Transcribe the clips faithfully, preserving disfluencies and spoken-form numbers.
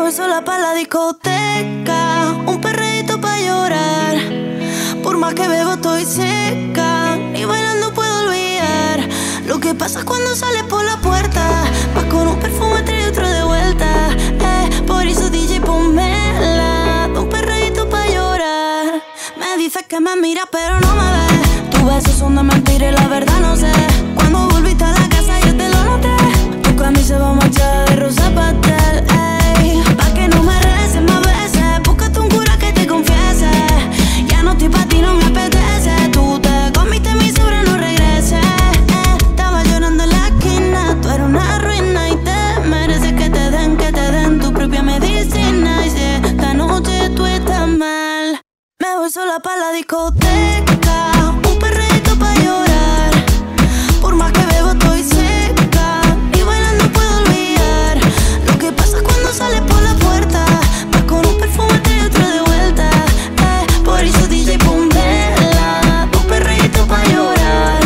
voy sola pa' la discoteca, un perreíto pa' llorar. Por más que bebo estoy seca, ni bailando puedo olvidar lo que pasa cuando sales por la puerta. Vas con un perfume entre y otro de vuelta, eh, por eso D J ponmela, un perreíto pa' llorar. Me dices que me miras pero no me ves, tus besos son de mentira y la verdad no sé. Cuando volviste a la casa yo te lo noté, tu camisa va manchada de rosa pastel, ey. Pa' que no me reces más veces, búscate un cura que te confiese. Ya no estoy pa' ti, no me apetece. Tú te comiste mi sobra, no regreses, eh. Estaba llorando en la esquina, tú eres una ruina y te mereces que te den, que te den tu propia medicina. Y si esta noche tú estás mal, me voy sola pa' la discoteca, un perreíto pa' llorar. Por más que bebo estoy seca, y bailando puedo olvidar lo que pasa cuando sales por la puerta. Vas con un perfume entre y otro de vuelta, eh, por eso D J ponmela, un perreíto pa' llorar.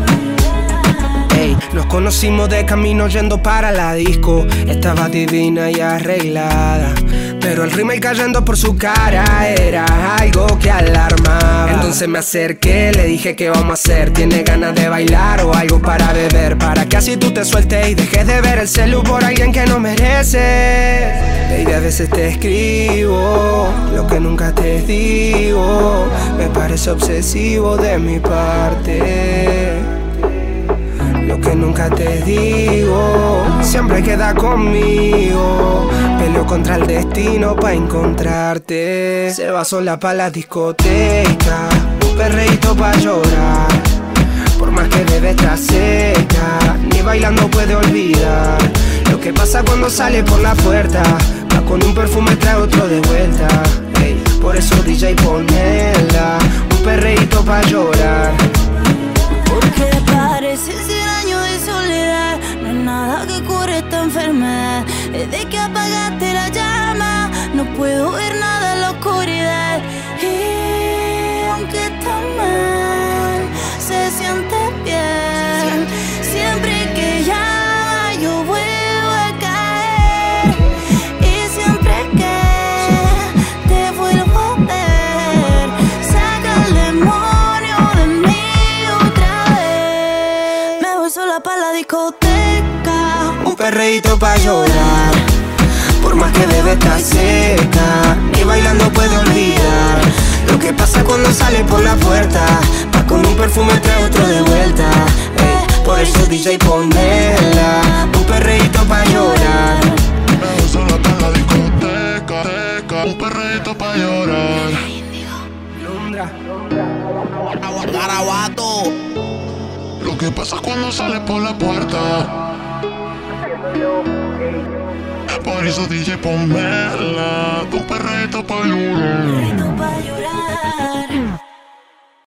Ey, nos conocimos de camino yendo para la disco. Estaba divina y arreglada, pero el rímel cayendo por su cara era algo que alarmaba. Entonces me acerqué, le dije ¿qué vamos a hacer? ¿Tiene ganas de bailar o algo para beber? Para que así tú te sueltes y dejes de ver el celu por alguien que no merece. Baby, a veces te escribo lo que nunca te digo. Me parece obsesivo de mi parte lo que nunca te digo. Siempre queda conmigo, peleo contra el destino pa' encontrarte. Se va sola pa' la discoteca, un perreíto pa' llorar. Por más que bebe está seca, ni bailando puede olvidar lo que pasa cuando sale por la puerta. Va con un perfume, trae otro de vuelta, hey. Por eso D J ponmela, un perreíto pa' llorar. Porque parece cien años de soledad, no hay nada que cure esta enfermedad. Desde que apagaste la llama, no puedo ver nada en la oscuridad. Y aunque está mal, se siente bien. Siempre que llama yo vuelvo a caer. Y siempre que te vuelvo a ver, saca el demonio de mí. Sola pa' la discoteca, un perreíto pa' llorar. Por más que bebe está seca, ni bailando puede olvidar lo que pasa cuando sale por la puerta. Va con un perfume, trae otro de vuelta, eh. Por eso D J ponmela, un perreíto pa' llorar. Me voy sola pa' la discoteca, teca, un perreíto pa' llorar. Londra, Garabato. Lo que pasa cuando sales por la puerta. Por eso D J ponmela, tu perreíto pa' llorar. perreíto pa' llorar.